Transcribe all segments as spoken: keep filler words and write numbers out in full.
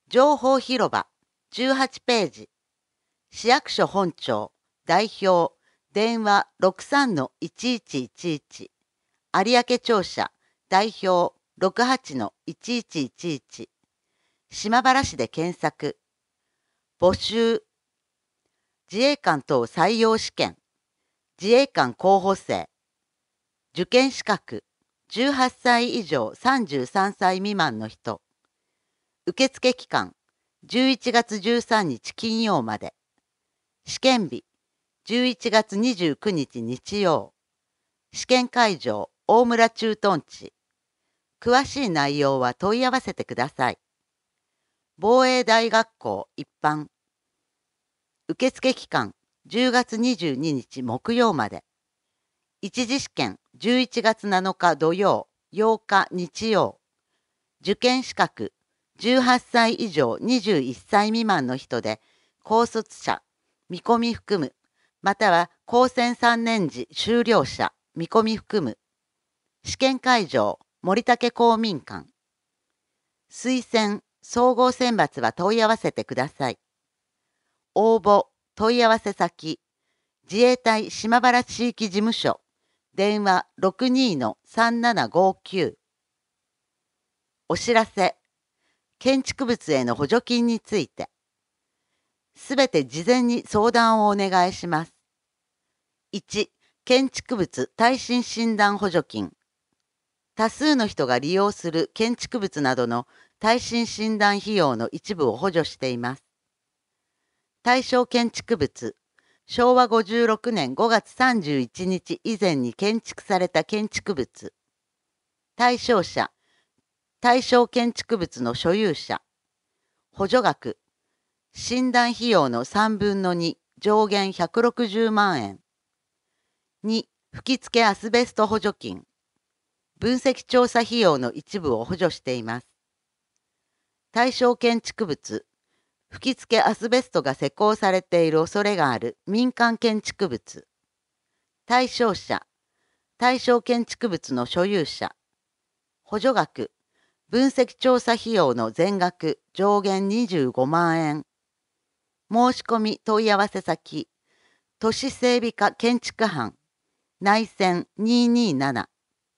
情報広場じゅうはちページ。市役所本庁代表電話 ろくさんのいちいちいちいち。有明庁舎代表 ろくはちのいちいちいちいち。島原市で検索。募集。自衛官等採用試験。自衛官候補生。受験資格。じゅうはっさい以上さんじゅうさんさい未満の人。受付期間。じゅういちがつじゅうさんにち金曜まで。試験日。じゅういちがつにじゅうくにち日曜。試験会場。大村駐屯地。詳しい内容は問い合わせてください。防衛大学校一般。受付期間。じゅうがつにじゅうににち木曜まで。一次試験。じゅういちがつなのか土曜、ようか日曜。受験資格。じゅうはっさい以上にじゅういっさい未満の人で、高卒者、見込み含む、または高専さんねん時修了者、見込み含む。試験会場、森竹公民館。推薦、総合選抜は問い合わせてください。応募、問い合わせ先、自衛隊島原地域事務所、電話 ろくにのさんななごきゅう。お知らせ、建築物への補助金について。すべて事前に相談をお願いします。いち、建築物耐震診断補助金。多数の人が利用する建築物などの耐震診断費用の一部を補助しています。対象建築物、しょうわごじゅうろくねんごがつさんじゅういちにち以前に建築された建築物。対象者、対象建築物の所有者。補助額、診断費用のさんぶんのに、上限ひゃくろくじゅうまんえん。に、吹付アスベスト補助金。分析調査費用の一部を補助しています。対象建築物、吹付アスベストが施工されている恐れがある民間建築物。対象者、対象建築物の所有者。補助額、分析調査費用の全額上限にじゅうごまんえん。申し込み問い合わせ先、都市整備課建築班、内線にになな。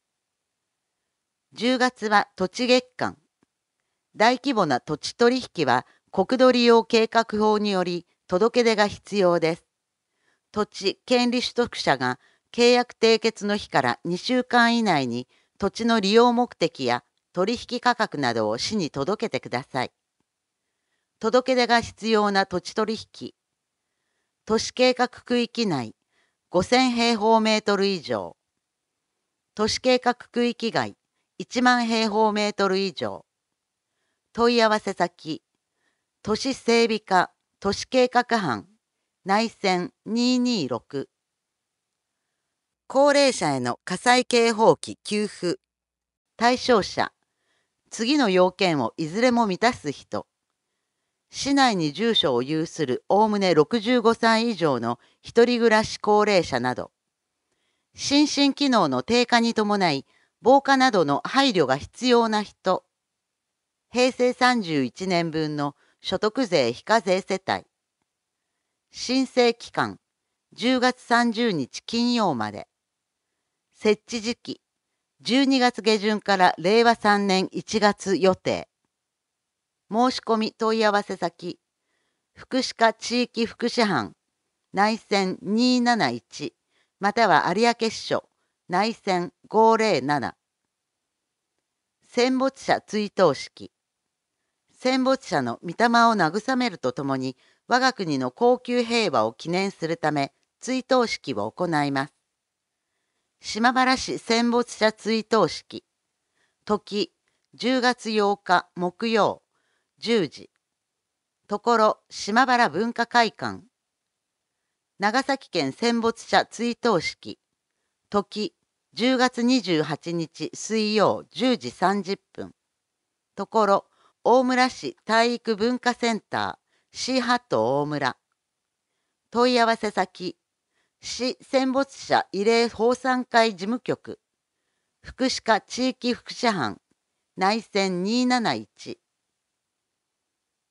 じゅうがつは土地月間。大規模な土地取引は国土利用計画法により届け出が必要です。土地権利取得者が契約締結の日からにしゅうかん以内に土地の利用目的や取引価格などを市に届けてください。届け出が必要な土地取引。都市計画区域内ごせんへいほうメートル以上。都市計画区域外いちまんへいほうメートル以上。問い合わせ先、都市整備課都市計画班、内線ににろく。高齢者への火災警報器給付。対象者、次の要件をいずれも満たす人。市内に住所を有するおおむねろくじゅうごさい以上の一人暮らし高齢者など、心身機能の低下に伴い、防火などの配慮が必要な人。へいせいさんじゅういちねんぶんの所得税非課税世帯。申請期間、じゅうがつさんじゅうにち金曜まで。設置時期、じゅうにがつげじゅんかられいわさんねんいちがつ予定。申し込み問い合わせ先、福祉課地域福祉班、内線になないち、または有明支所、内線ごぜろなな。戦没者追悼式。戦没者の御霊を慰めるとともに、我が国の恒久平和を記念するため、追悼式を行います。島原市戦没者追悼式。時、じゅうがつようか木曜、じゅうじ。ところ、島原文化会館。長崎県戦没者追悼式。時、じゅうがつにじゅうはちにち水曜じゅうじさんじゅっぷん。ところ、大村市体育文化センター、シーハット大村。問い合わせ先、市戦没者慰霊奉賛会事務局、福祉課地域福祉班、内線になないち。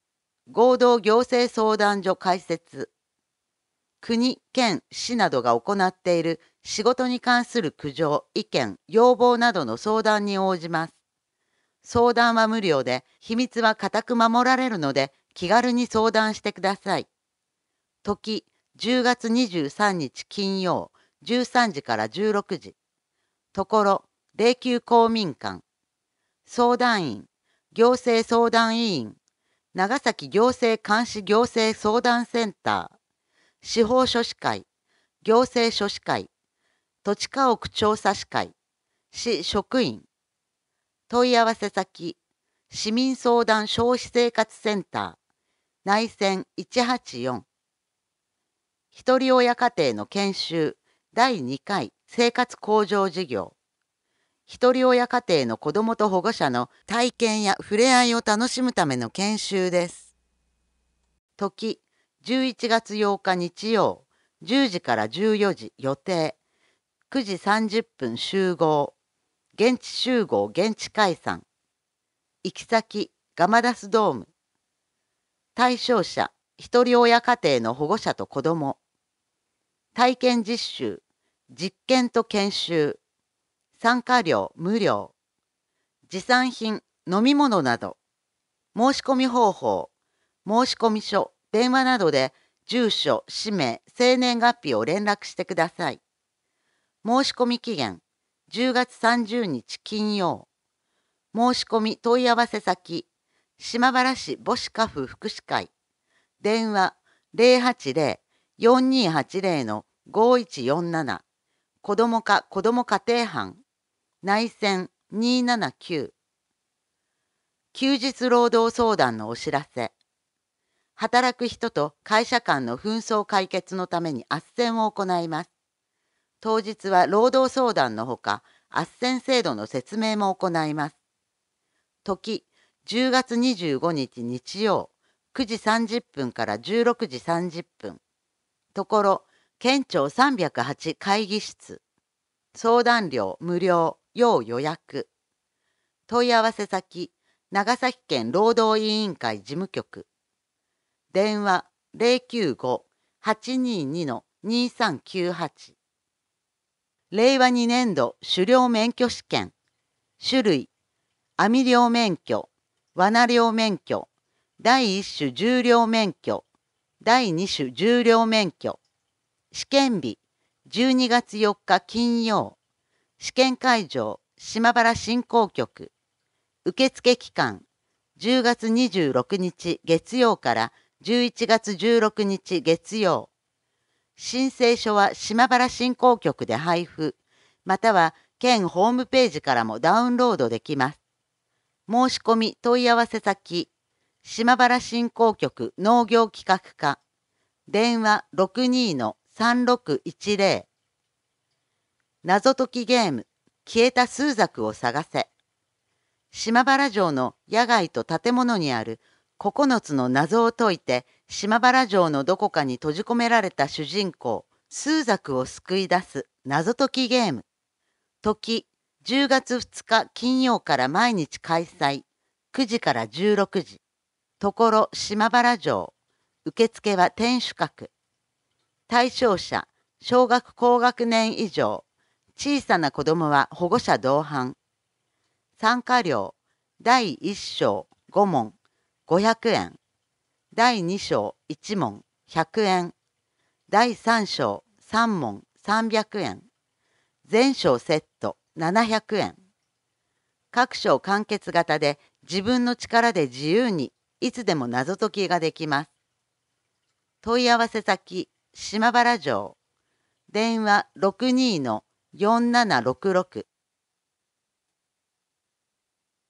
合同行政相談所開設。国、県、市などが行っている仕事に関する苦情、意見、要望などの相談に応じます。相談は無料で、秘密は固く守られるので、気軽に相談してください。時、じゅうがつにじゅうさんにち金曜、じゅうさんじからじゅうろくじ。ところ、霊柩公民館。相談員、行政相談委員、長崎行政監視行政相談センター、司法書士会、行政書士会、土地家屋調査士会、市職員。問い合わせ先、市民相談消費生活センター、内線いちはちよん。ひとり親家庭の研修だいにかい生活向上事業。ひとり親家庭の子どもと保護者の体験や触れ合いを楽しむための研修です。時、じゅういちがつようか日曜、じゅうじからじゅうよじ予定。くじさんじゅっぷん集合。現地集合現地解散。行き先、ガマダスドーム。対象者、ひとり親家庭の保護者と子ども。体験実習、実験と研修。参加料無料。持参品、飲み物など。申し込み方法、申込書、電話などで住所、氏名、生年月日を連絡してください。申し込み期限、じゅうがつさんじゅうにち金曜。申し込み問い合わせ先、島原市母子家父福祉会。電話 ゼロはちゼロ よんにーはちゼロ のごいちよんなな。子ども課子ども家庭班。内線にーななきゅう。休日労働相談のお知らせ。働く人と会社間の紛争解決のために斡旋を行います。当日は労働相談のほか、斡旋制度の説明も行います。時、じゅうがつにじゅうごにち日曜、くじさんじゅっぷんからじゅうろくじさんじゅっぷん。ところ、県庁さんびゃくはち会議室。相談料無料、要予約。問い合わせ先、長崎県労働委員会事務局。電話 ゼロきゅうご はちにーにー にーさんきゅうはち。令和にねんど狩猟免許試験。種類、網猟免許、罠猟免許、だいいっ種重猟免許、だいに種重猟免許。試験日、じゅうにがつよっか金曜。試験会場、島原振興局。受付期間、じゅうがつにじゅうろくにち月曜からじゅういちがつじゅうろくにち月曜。申請書は島原振興局で配布、または県ホームページからもダウンロードできます。申し込み問い合わせ先、島原振興局農業企画課。電話 ろくにー さんろくいちゼロ。謎解きゲーム、消えた数作を探せ。島原城の野外と建物にあるここのつの謎を解いて、島原城のどこかに閉じ込められた主人公、数作を救い出す謎解きゲーム。時、じゅうがつふつか金曜から毎日開催。くじからじゅうろくじ。ところ島原城。受付は天守閣。対象者、小学高学年以上。小さな子供は保護者同伴。参加料、だいいっ章ごもん、ごひゃくえん。だいに章いちもん、ひゃくえん。だいさん章さんもん、さんびゃくえん。全章セット、ななひゃくえん。各章完結型で自分の力で自由にいつでも謎解きができます。問い合わせ先、島原城。電話 ろくにー よんななろくろく。